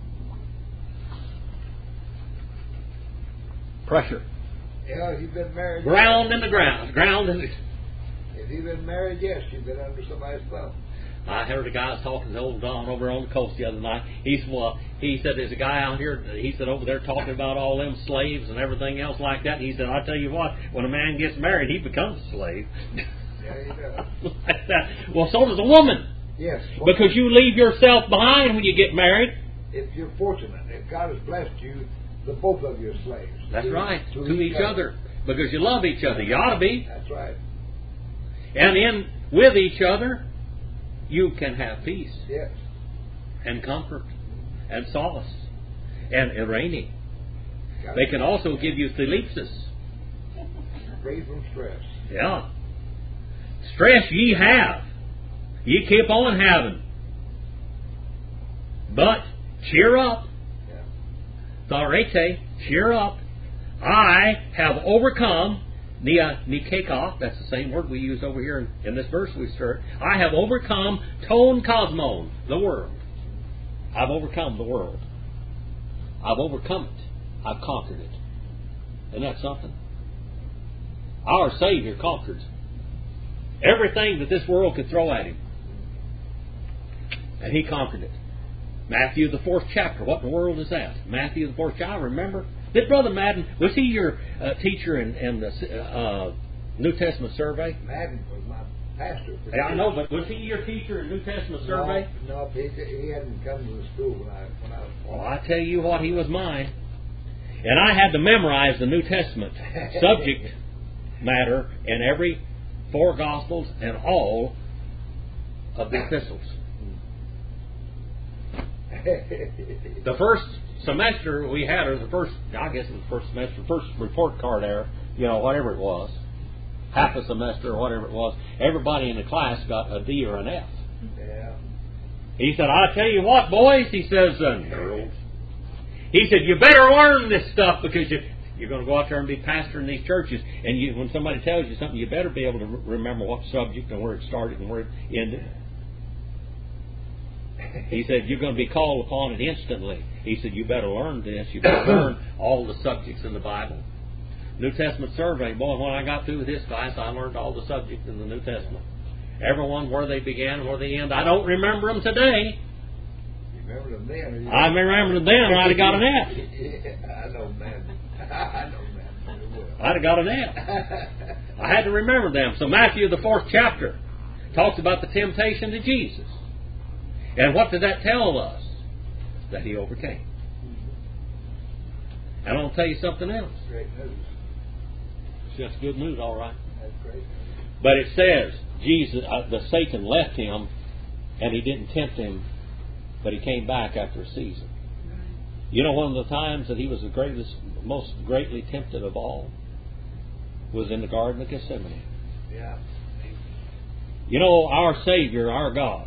Pressure. Yeah, if you've been married. Ground in the ground. Ground in the... If you've been married, yes, you've been under somebody's thumb. I heard a guy was talking to old Don over on the coast the other night. He said, well, he said, there's a guy out here, he said, over there talking about all them slaves and everything else like that. He said, I tell you what, when a man gets married, he becomes a slave. Yeah, he does. Like that. Well, so does a woman. Yes. Because you leave yourself behind when you get married. If you're fortunate, if God has blessed you, the both of you are slaves. That's to, right. To, to each other. other. Because you love each other. You ought to be. That's right. And in with each other, you can have peace. Yes. And comfort. And solace. And eirene. God They can also give you thelipsis. free from stress. Yeah. Stress ye have. Ye keep on having. But cheer up. Yeah. Tharete, cheer up. I have overcome. Nia Nikeka, that's the same word we use over here in, in this verse we start. I have overcome ton cosmon, the world. I've overcome the world. I've overcome it. I've conquered it. Isn't that something? Our Savior conquered everything that this world could throw at him. And he conquered it. Matthew, the fourth chapter. What in the world is that? Matthew, the fourth chapter. Remember? Did Brother Madden, was he your uh, teacher in, in the uh, New Testament survey? Madden was my pastor. For Yeah, I years. know, but was he your teacher in New Testament survey? No, no he, he hadn't come to the school when I when I was. Well, I tell you what, he was mine. And I had to memorize the New Testament subject matter in every four Gospels and all of the epistles. The first semester we had, or the first, I guess it was the first semester, first report card there, you know, whatever it was, half a semester or whatever it was, everybody in the class got a D or an F. Yeah. He said, I tell you what, boys, he says, uh, girls, he said, you better learn this stuff because you, you're going to go out there and be pastor in these churches, and you, when somebody tells you something, you better be able to re- remember what subject and where it started and where it ended. He said, you're going to be called upon it instantly. He said, you better learn this. You better learn all the subjects in the Bible. New Testament survey. Boy, when I got through this class, I learned all the subjects in the New Testament. Everyone, where they began, where they end. I don't remember them today. You remember them then? I remember them then, I'd have got an F. Yeah, I know, man. I know, man. Well. I'd have got an F. I had to remember them. So Matthew, the fourth chapter, talks about the temptation to Jesus. And what did that tell us? That he overcame. And I'm going to tell you something else. Great news. It's just good news, all right. That's great news. But it says, Jesus, uh, the Satan left him, and he didn't tempt him, but he came back after a season. You know, one of the times that he was the greatest, most greatly tempted of all was in the Garden of Gethsemane. Yeah. You know, our Savior, our God,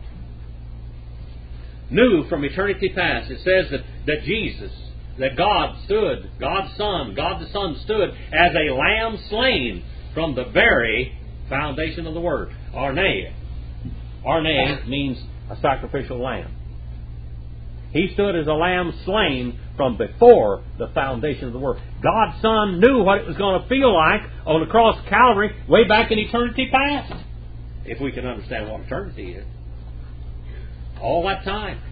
knew from eternity past. It says that, that Jesus, that God stood, God's Son, God the Son stood as a lamb slain from the very foundation of the Word. Arne. Arne means a sacrificial lamb. He stood as a lamb slain from before the foundation of the world. God's Son knew what it was going to feel like on the cross of Calvary way back in eternity past. If we can understand what eternity is. All that time.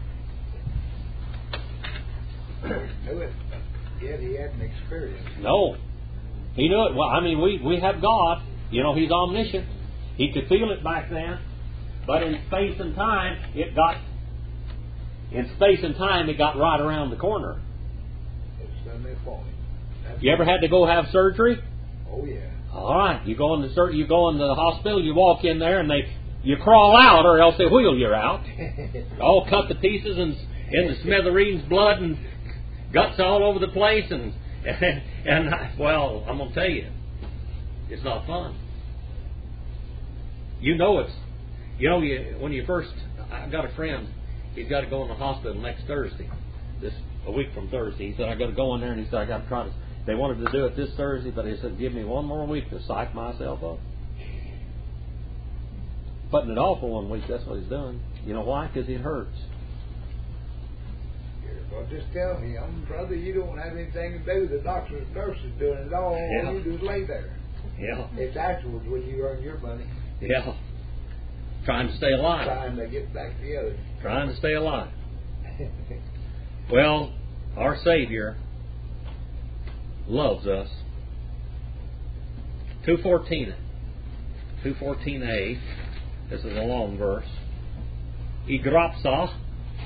He knew it, but yet he hadn't experienced it. No. He knew it. Well, I mean, we, we have God. You know, He's omniscient. He could feel it back then. But in space and time, it got... In space and time, it got right around the corner. It's suddenly falling. That's You ever had to go have surgery? Oh, yeah. All right. You go in the sur- you go in the hospital. You walk in there, and they you crawl out, or else they wheel you out. All cut to pieces and in the smithereens, blood and guts all over the place, and and, and I, well, I'm gonna tell you, it's not fun. You know it's. You know, you, when you first, I've got a friend. He's got to go in the hospital next Thursday. This a week from Thursday. He said, I got to go in there, and he said, I got to try to. They wanted to do it this Thursday, but he said, give me one more week to psych myself up. Putting it off for one week, that's what he's doing. You know why? Because it hurts. Well, just tell me, um, brother, you don't have anything to do. The doctors and nurses doing it all. Yeah. All you do is lay there. Yeah. It's afterwards when you earn your money. Yeah. Trying to stay alive. Trying to get back together. Trying to stay alive. Well, our Savior loves us. two fourteen. two fourteen a. This is a long verse. Igropsa.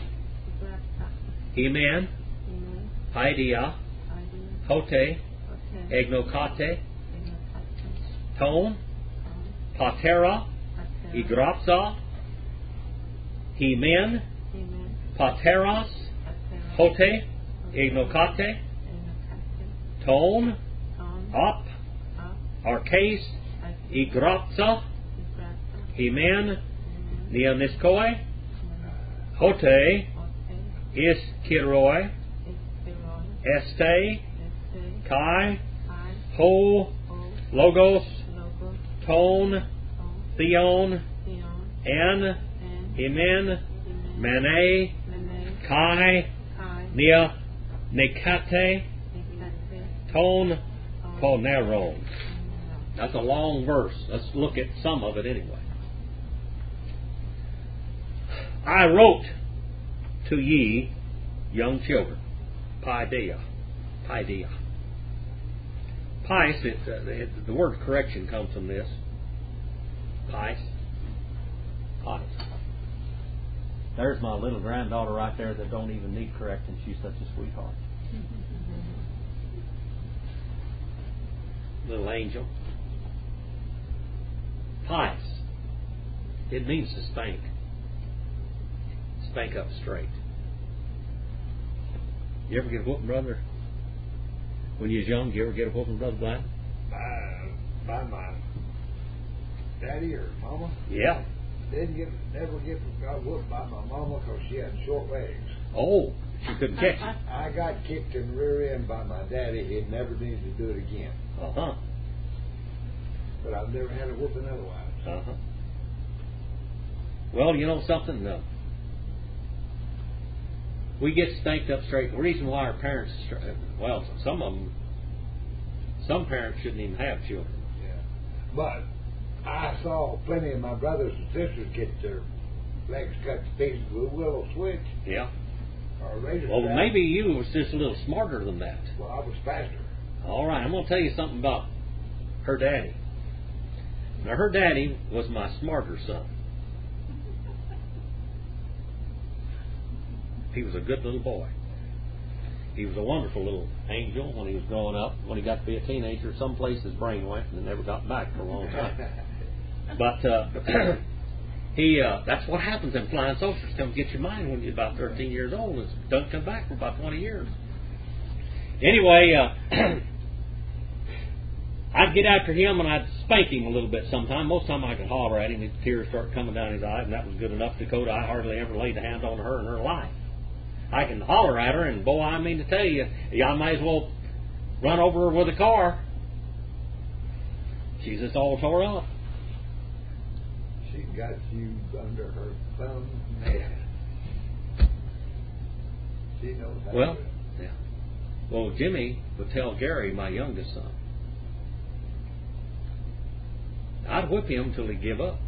Amen. Idea. Hote. Egnokate. Tone. Patera. Igropsa. Hemen. Pateros. Hote. Egnokate. Tone. Up. Arcase. Igropsa. Hemen. Neoniskoi. Hote. Iskiroi. Este. Kai. Ho. Logos. Tone. Theon. En. Hemen. Mane. Kai. Nia. Nekate. Tone. Poneron. That's a long verse. Let's look at some of it anyway. I wrote to ye, young children. Paideia. Paideia. Pais, it, uh, it, the word correction comes from this. Pais. Pais. There's my little granddaughter right there that don't even need correcting. She's such a sweetheart. Little angel. Pais. It means to spank. Spank up straight. You ever get a whooping, brother? When you was young, you ever get a whooping, Brother Black? By, by my daddy or mama? Yeah. Didn't get, never get got whooped by my mama because she had short legs. Oh, she couldn't catch you. I got kicked in the rear end by my daddy. He never needed to do it again. Uh huh. But I've never had a whooping otherwise. Uh huh. Well, you know something? No. we get spanked up straight. The reason why our parents, well, some of them, some parents shouldn't even have children. Yeah. But I saw plenty of my brothers and sisters get their legs cut to pieces with a willow switch. Yeah. Or a razor Well, strap. maybe you was just a little smarter than that. Well, I was faster. All right, I'm going to tell you something about her daddy. Now, her daddy was my smarter son. He was a good little boy. He was a wonderful little angel when he was growing up. When he got to be a teenager, someplace his brain went and never got back for a long time. But uh, he uh, that's what happens. Them flying saucers come get your mind when you're about thirteen years old. It doesn't come back for about twenty years. Anyway, uh, I'd get after him and I'd spank him a little bit sometime. Most of the time I could holler at him. His tears start coming down his eyes, and that was good enough. Dakota, I hardly ever laid a hand on her in her life. I can holler at her, and boy, I mean to tell you, I might as well run over her with a car. She's just all tore up. She got you under her thumb nail. She knows how Well, to do it. yeah. Well, Jimmy would tell Gary, my youngest son, I'd whip him till he'd give up.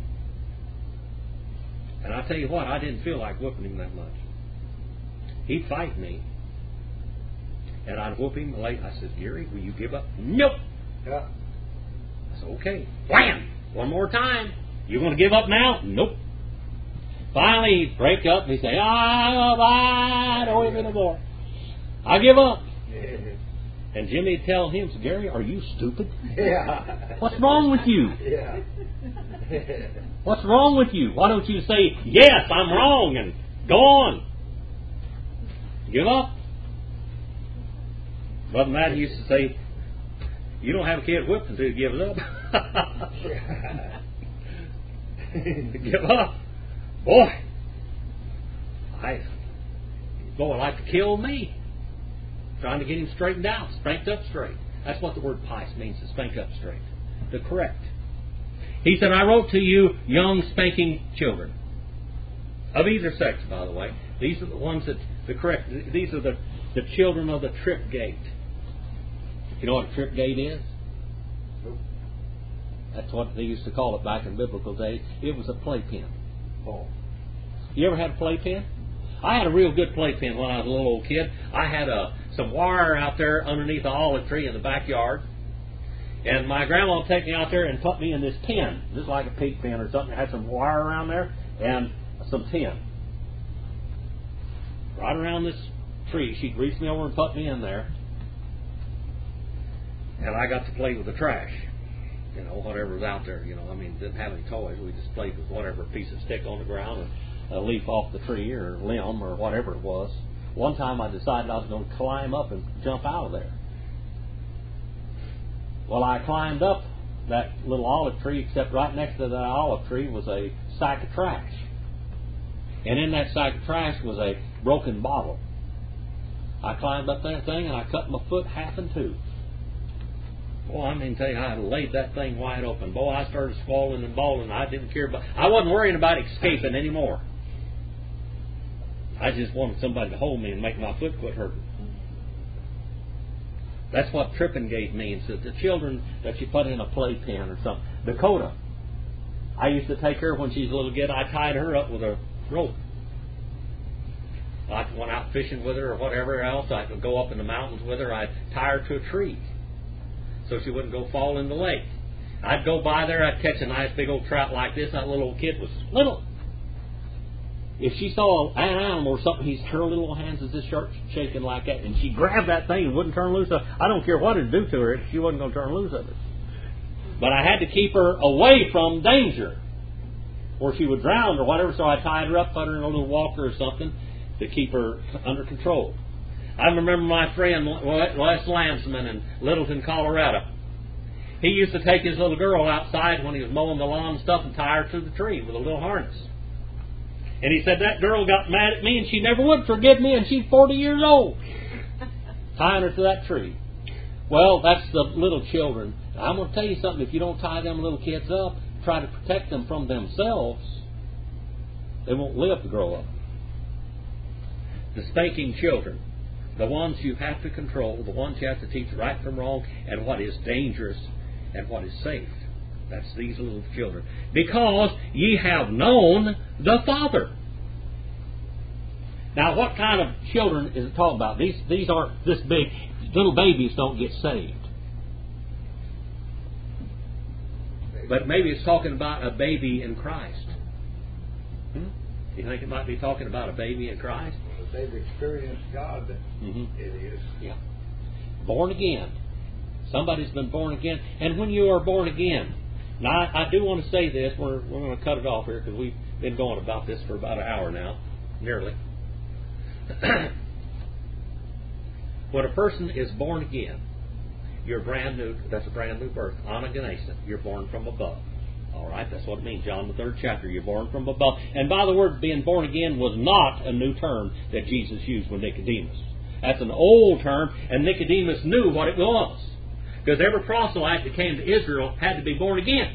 And I tell you what, I didn't feel like whipping him that much. He'd fight me, and I'd whoop him late. I said, Gary, will you give up? Nope. Yeah. I said, okay. Wham! One more time. You going to give up now? Nope. Finally, he'd break up, and he'd say, ah, I don't whip no more. I give up. And Jimmy would tell him, Gary, are you stupid? Yeah. What's wrong with you? Yeah. What's wrong with you? Why don't you say, yes, I'm wrong, and go on? Give up. Other than that, he used to say, you don't have a kid whipped until he gives up. Give up. Boy, I, boy, would like to kill me. Trying to get him straightened out, spanked up straight. That's what the word pice means, to spank up straight. To correct. He said, I wrote to you young spanking children. Of either sex, by the way. These are the ones that, the correct, these are the, the children of the trip gate. You know what a trip gate is? Nope. That's what they used to call it back in biblical days. It was a playpen. Oh. You ever had a playpen? I had a real good playpen when I was a little old kid. I had a, some wire out there underneath the olive tree in the backyard. And my grandma would take me out there and put me in this pen, just like a pig pen or something. It had some wire around there and some tin. Right around this tree, she'd reach me over and put me in there. And I got to play with the trash. You know, whatever was out there. You know, I mean, didn't have any toys. We just played with whatever piece of stick on the ground or a leaf off the tree or limb or whatever it was. One time I decided I was going to climb up and jump out of there. Well, I climbed up that little olive tree, except right next to that olive tree was a sack of trash. And in that sack of trash was a broken bottle. I climbed up that thing and I cut my foot half in two. Boy, I mean, tell you, I laid that thing wide open. Boy, I started squalling and bawling. I didn't care about. I wasn't worrying about escaping anymore. I just wanted somebody to hold me and make my foot quit hurting. That's what tripping gate means. That the children that you put in a playpen or something. Dakota, I used to take her when she was a little kid. I tied her up with a rope. I went out fishing with her or whatever else. I could go up in the mountains with her. I'd tie her to a tree so she wouldn't go fall in the lake. I'd go by there. I'd catch a nice big old trout like this. That little old kid was little. If she saw an animal or something, he's her little hands is just sharp shaking like that, and she grabbed that thing and wouldn't turn loose of it. I don't care what it'd do to her if she wasn't going to turn loose of it. But I had to keep her away from danger, or she would drown or whatever. So I tied her up, put her in a little walker or something to keep her under control. I remember my friend Les Lansman in Littleton, Colorado. He used to take his little girl outside when he was mowing the lawn and stuff and tie her to the tree with a little harness. And he said that girl got mad at me and she never would forgive me, and she's forty years old. Tying her to that tree. Well, that's the little children. I'm going to tell you something. If you don't tie them little kids up, try to protect them from themselves, they won't live to grow up. the spanking children, the ones you have to control, the ones you have to teach right from wrong, and what is dangerous and what is safe. That's these little children. Because ye have known the Father. Now, what kind of children is it talking about? These these aren't this big. Little babies don't get saved. But maybe it's talking about a baby in Christ. Hmm? You think it might be talking about a baby in Christ? Well, if they've experienced God, Mm-hmm. it is. Yeah. Born again. Somebody's been born again. And when you are born again, now I, I do want to say this. We're, we're going to cut it off here because we've been going about this for about an hour now, nearly. When a person is born again, you're brand new. That's a brand new birth. Anaganesa. You're born from above. All right, that's what it means. John the third chapter. You're born from above. And by the word, being born again was not a new term that Jesus used with Nicodemus. That's an old term, and Nicodemus knew what it was. Because every proselyte that came to Israel had to be born again.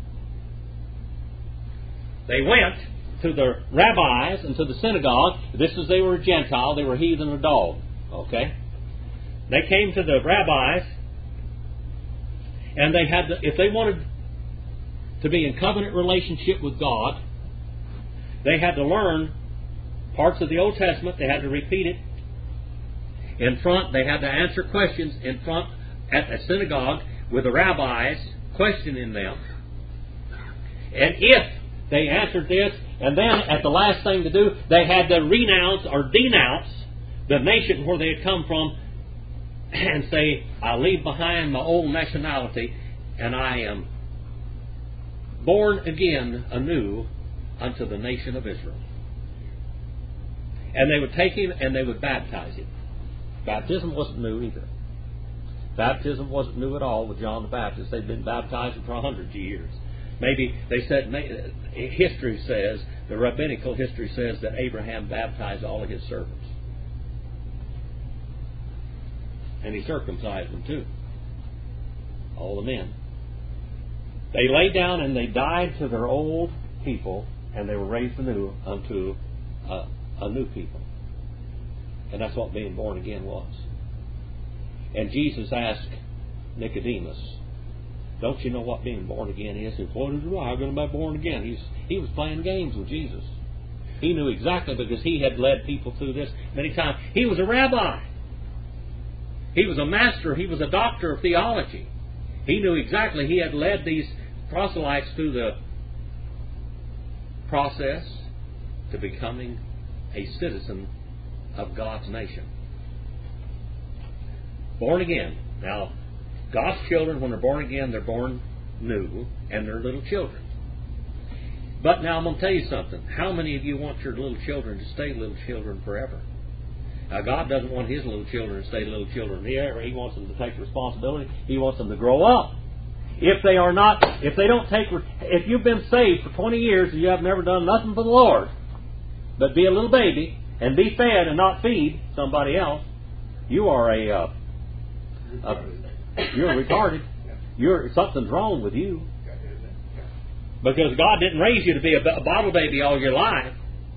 They went to the rabbis and to the synagogue. This is they were a Gentile. They were heathen or dog. Okay? They came to the rabbis, and they had to, if they wanted to be in covenant relationship with God, they had to learn parts of the Old Testament. They had to repeat it in front. They had to answer questions in front at the synagogue with the rabbis questioning them. And if they answered this, and then at the last thing to do, they had to renounce or denounce the nation where they had come from and say, I leave behind my old nationality and I am born again anew unto the nation of Israel. And they would take him and they would baptize him. Baptism wasn't new either. Baptism wasn't new at all with John the Baptist. They'd been baptizing for hundreds of years. Maybe they said, history says, the rabbinical history says that Abraham baptized all of his servants. And he circumcised them too. All the men. They lay down and they died to their old people, and they were raised anew unto a, a new people. And that's what being born again was. And Jesus asked Nicodemus, don't you know what being born again is? He said, what is it? I'm going to be born again. He's, he was playing games with Jesus. He knew exactly because he had led people through this many times. He was a rabbi. He was a master. He was a doctor of theology. He knew exactly. He had led these proselytes through the process to becoming a citizen of God's nation. Born again. Now, God's children, when they're born again, they're born new, and they're little children. But now I'm going to tell you something. How many of you want your little children to stay little children forever? Now, God doesn't want His little children to stay little children here. He wants them to take responsibility. He wants them to grow up. If they are not, if they don't take, if you've been saved for twenty years and you have never done nothing for the Lord, but be a little baby and be fed and not feed somebody else, you are a, uh, a you're retarded. You're something's wrong with you. Because God didn't raise you to be a, a bottle baby all your life.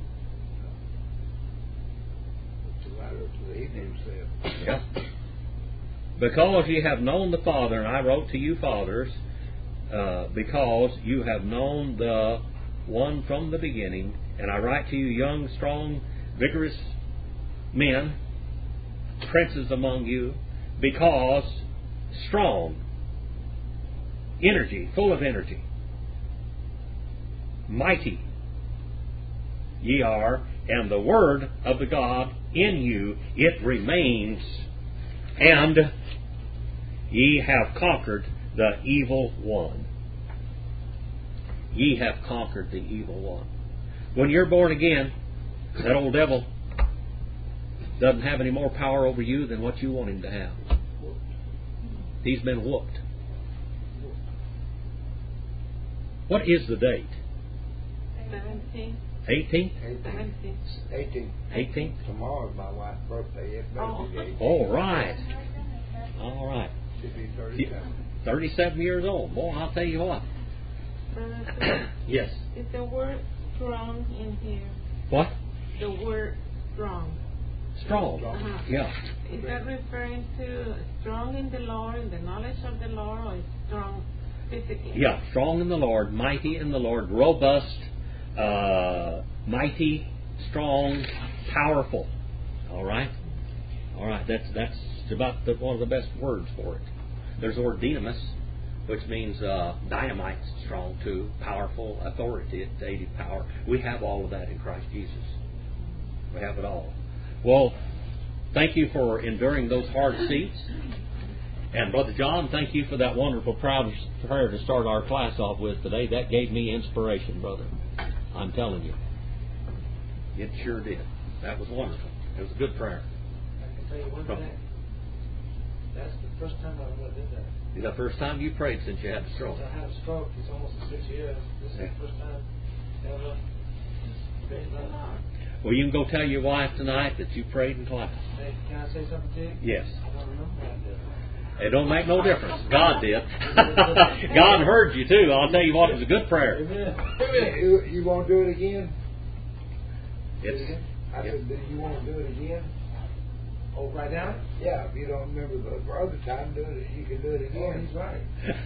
Yeah. Because ye have known the Father, and I wrote to you fathers, uh, because you have known the one from the beginning, and I write to you young, strong, vigorous men, princes among you, because strong, energy, full of energy, mighty ye are, and the word of the God in you, it remains, and ye have conquered the evil one. Ye have conquered the evil one. When you're born again, that old devil doesn't have any more power over you than what you want him to have. He's been whooped. What is the date? Seventeen. eighteenth? Seventeen. eighteenth. eighteenth? Tomorrow's my wife's birthday. It's Oh. basically eighteenth. All right. All right. She'll be thirty-seven. thirty-seven years old. Boy, I'll tell you what. Brother, Yes. is the word strong in here? What? The word strong. Strong. Uh-huh. Yeah. Is that referring to strong in the Lord, in the knowledge of the Lord, or strong physically? Yeah. Strong in the Lord, mighty in the Lord, robust, uh, mighty, strong, powerful. All right. All right. That's that's about the, one of the best words for it. There's the word dynamis, which means uh, dynamite's strong too, powerful, authoritative power. We have all of that in Christ Jesus. We have it all. Well, thank you for enduring those hard seats. And Brother John, thank you for that wonderful prayer to start our class off with today. That gave me inspiration, brother. I'm telling you. It sure did. That was wonderful. It was a good prayer. I can tell you one thing. That's the first time I ever did that. It's the first time you prayed since you had the stroke. Since I had a stroke, it's almost six years. This is Yeah. the first time ever. Praise the Lord. Well, you can go tell your wife tonight that you prayed in class. Hey, can I say something to you? Yes. I don't remember what I did. It don't make no difference. God did. God heard you too. I'll tell you what, it was a good prayer. Amen. You, you won't do it again? It's, I yeah. said, you won't do it again? Oh, right now? Yeah, if you don't remember the other time, do it. You can do it Oh, again. he's right.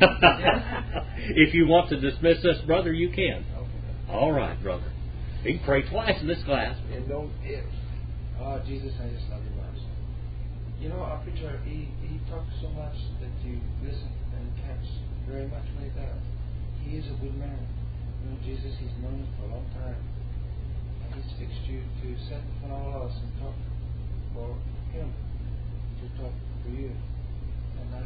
If you want to dismiss us, brother, you can. Okay. All right, brother. You can pray twice in this class. And don't if. Oh, Jesus, I just love you much. You know, our preacher, he, he talks so much that you listen and catch very much what he does. He is a good man. You know, Jesus, he's known us for a long time. And he's fixed you to sit in front of all of us and talk for him, to talk for you.